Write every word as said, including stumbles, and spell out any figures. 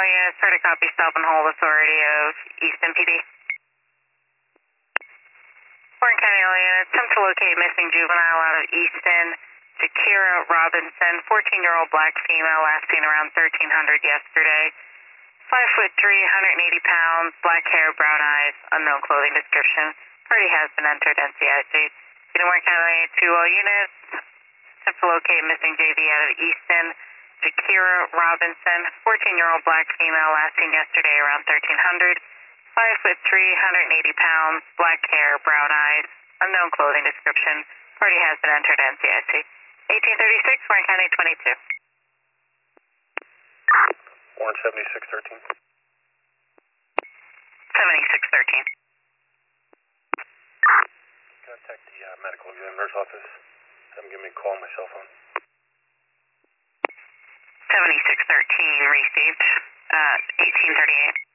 units, try to copy stop and hold authority of Easton P D. Warren County all units, attempt to locate missing juvenile out of Easton. Shakira Robinson, fourteen-year-old black female, last seen around thirteen hundred yesterday. Five foot three, one hundred eighty pounds, black hair, brown eyes, unknown clothing description. Party has been entered N C I C. Warren County two all units, attempt to locate missing J V out of Easton. Shakira Robinson, fourteen-year-old black female, last seen yesterday around thirteen hundred. Five foot three, one hundred eighty pounds, black hair, brown eyes, unknown clothing description. Party has been entered N C I C. eighteen thirty-six, Warren County twenty-two. Warren seventy-six thirteen. seventy-six thirteen. Contact the uh, medical examiner's office. Have them give me a call on my cell phone. seventy-six thirteen received. Uh, eighteen thirty-eight.